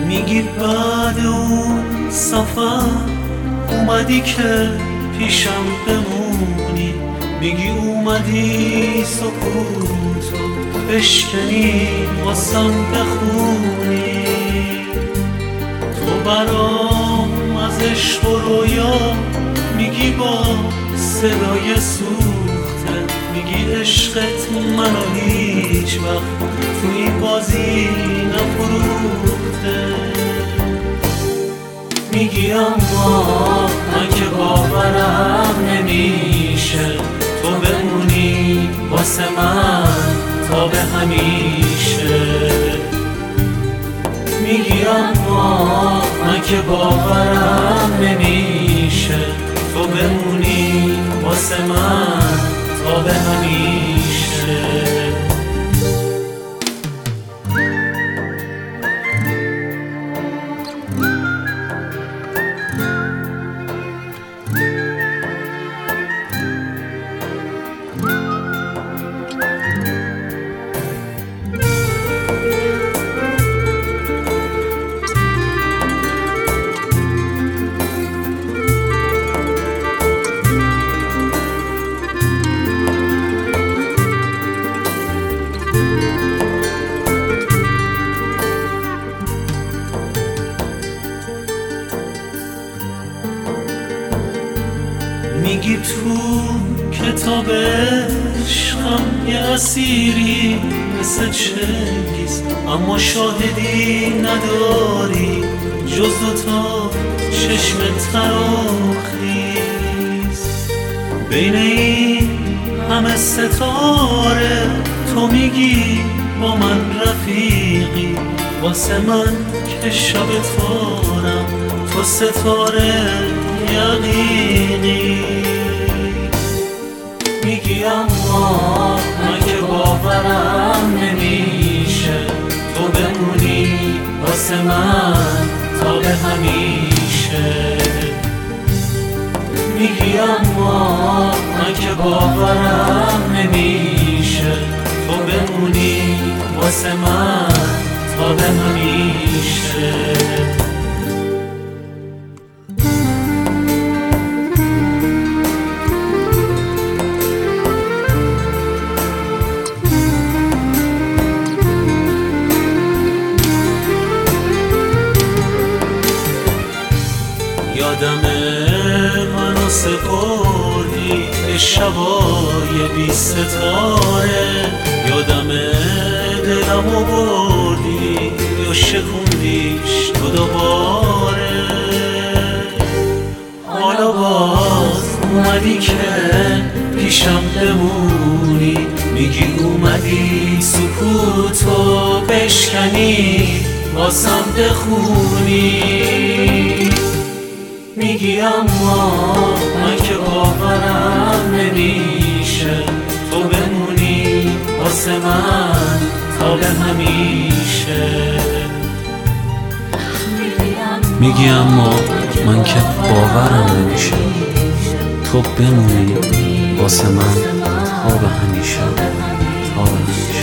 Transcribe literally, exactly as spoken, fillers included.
میگی بعد اون سفر اومدی که پیشم بمونی، میگی اومدی سکوتو بشکنی واسم بخونی. تو برام از عشق و رویا میگی با صدای سوخته، میگی عشقت منو هیچ وقت تو این بازی نفروخته. میگی اما من که باورم نمیشه تو بمونی واسه من تا به همیشه. میگی اما من که باورم نمیشه تو بمونی واسه من تا به همیشه. میگی تو کتاب عشقم یه اسیری مثل چنگیز، اما شاهدی نداری جز دوتا چشم تراخیز. بین این همه ستاره تو میگی با من رفیقی، واسه من که شب تارم تو ستاره یقینی. میگی اما من که باورم نمیشه تو بمونی واسه من تا به همیشه. میگی اما من که باورم نمیشه تو بمونی واسه من تا به همیشه. یادمه منو سپردی به شبای بی ستاره، یادمه دلمو بردی یا شکوندیش تو دوباره. حالا باز اومدی که پیشم بمونی، میگی اومدی سکوتو بشکنی واسم بخونی. میگی اما من که باورم نمیشه تو بمونی واسه من تا به همیشه. میگی اما من که باورم نمیشه تو بمونی واسه من تا به همیشه تا به همیشه.